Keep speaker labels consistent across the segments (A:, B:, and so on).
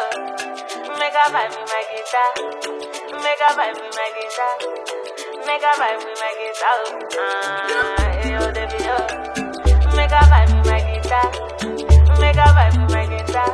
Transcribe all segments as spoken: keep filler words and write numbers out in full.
A: Make a vibe with my guitar. Make a vibe with my guitar. Make a vibe with my guitar. Ah, hey, oh, baby, oh. Make a vibe with my guitar. Make a vibe with my guitar.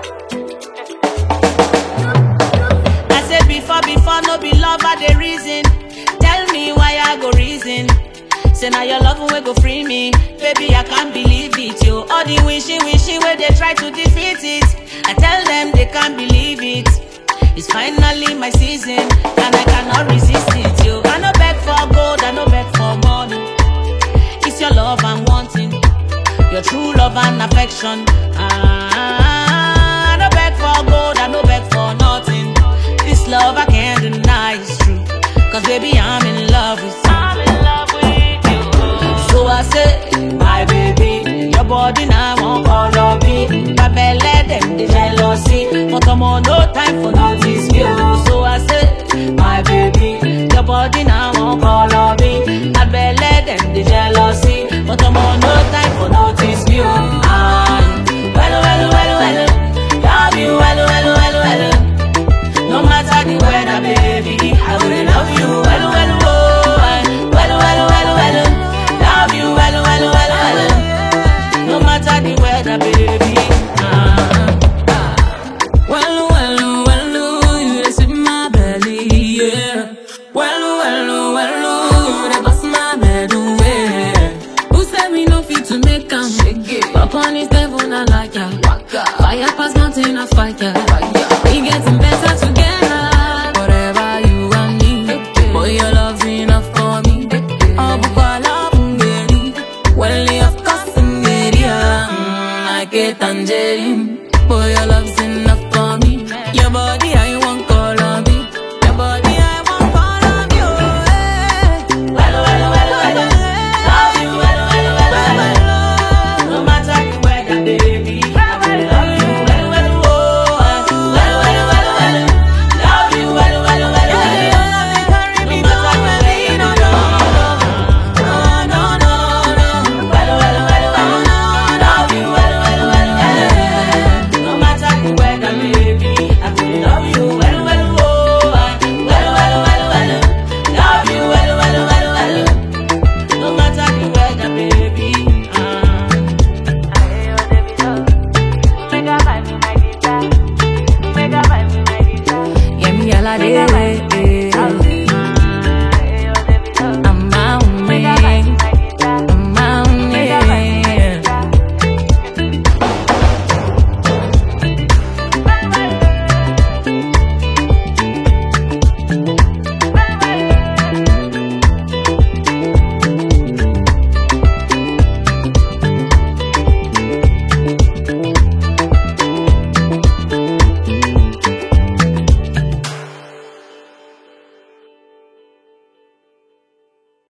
B: I said before, before, no be love, but the reason. Tell me why I go reason. Say now your love will go free me. Baby, I can't believe it, yo. All the wishy, wishy where they try to defeat it. I tell them they can't believe it. It's finally my season, and I cannot resist it, yo. I no beg for gold, I no beg for money. It's your love I'm wanting, your true love and affection. Ah, I no beg for gold, I no beg for nothing. This love I can't deny is true, cause baby I'm in love with you.
A: I'm in love with you.
B: So I say, my baby, your body now won't call on me. My belly them the jealousy, but I'm on no time for notice you. So I say, my baby, your body now won't call on me. My belly them the jealousy, but I'm on no time for notice you. Ah, well, well, well, well, love you, well, well, well, well. No matter the weather, baby, I will love you, well, well, well, well, well, well, well. Love you, well, well, well, well. No matter the weather, baby. Uh,
C: Well, well, well, you just in my belly, yeah. Well, well, well, you dey bust my bed away. Who said we no fit to make am? Up on this devil, not like ya. Fire past mountain, I fight ya. We getting better together.